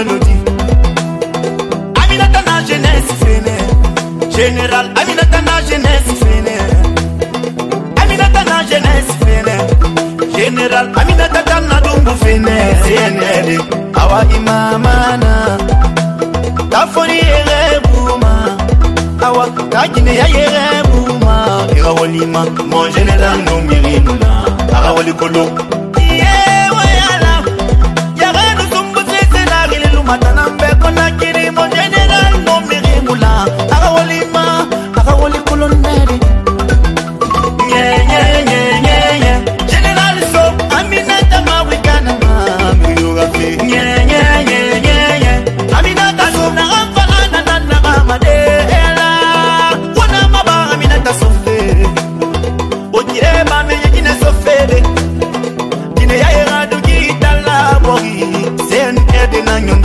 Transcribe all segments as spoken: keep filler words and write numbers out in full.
mélodie. Aminata na jeunesse fene. Général Aminata na jeunesse fene. Aminata na jeunesse fene. Général Aminata na dungu fene. C N L awa imamana. Tafoni ere bouma. Awa kagine ya ere bouma. Ira walima mon général no mirimuna. Ara wali kolo. Matanambe kona kiri mon général no mirimula. Aga walima, aga wali colonel. Yeah yeah yeah yeah yeah. Général so Aminata Mawikana ma miyogafi. Yeah yeah yeah yeah yeah. Aminata so na amfana na na na amadela. Wana maba Aminata so fe. Otie ba me yine so fe de. Kine ya era do gitala bogi. Sen ede na nyondo.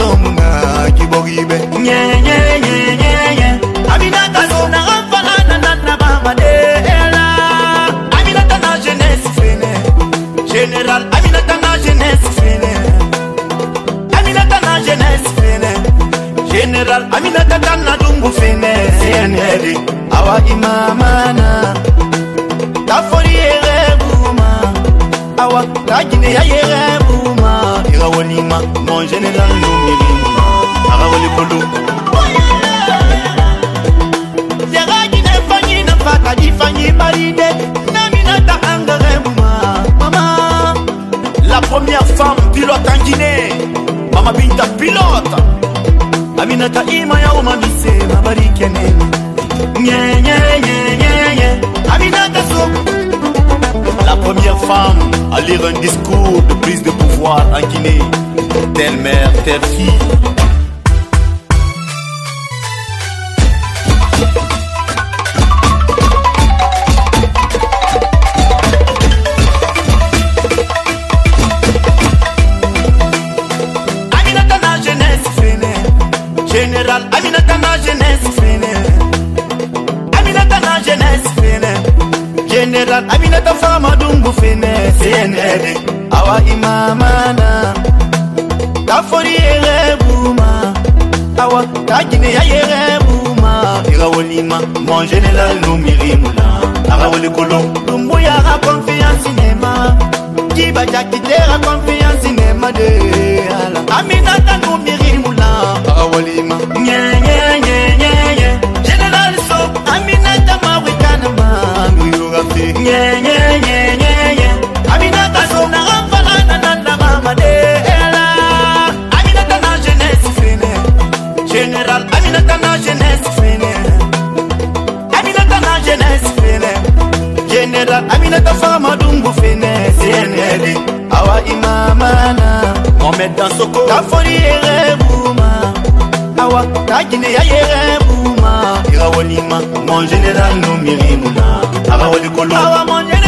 Yeah, yeah, yeah, yeah, yeah. Aminata so na amfana na na na bamadela. Aminata na jeunesse fene. Général Aminata na jeunesse fene. Aminata na jeunesse fene. Général Aminata na dungu fene. C N L awa imamana. Tafori ere bouma. Awa kagine ya ere bouma. Ira walima mon général no mirimuna. Ara wali kolo. Yara gine fanyi na fata di fanyi maride. Naminata angare mouma. Mama, la première femme pilote en Guinée. Mama Binta pilote. Aminata ima ya umabise mabari kenene. Nye nye nye nye nye. Aminata so. La première femme à lire un discours de prise de pouvoir en Guinée. Telle mère, telle fille. Général Aminata na jeunesse fene. Aminata na jeunesse fene. Général Aminata fama dungu fene. C N L awa imamana. Tafori ere bouma. Awa kagine ya ere bouma. Ira walima mon général no mirimula. Ara wali kolo. Dumbu yara confiance cinéma. Kiba jakitera confiance cinéma de ala. Aminata no mirimula. Ara walima. Yeah yeah yeah yeah yeah. Général so Aminata Mawikana ma miyogafi. Yeah yeah yeah yeah yeah. Aminata so na amfana na na na mamadela. Aminata na jeunesse fene. Général Aminata na jeunesse fene. Aminata na jeunesse fene. Général Aminata fama dungu fene. C N L awa imamana. Mohamed dans soko. Tafori ere bouma. Awa kagine ya ere bouma. Ira walima mon général no mirimuna. Awa wali kolo. Awa mon général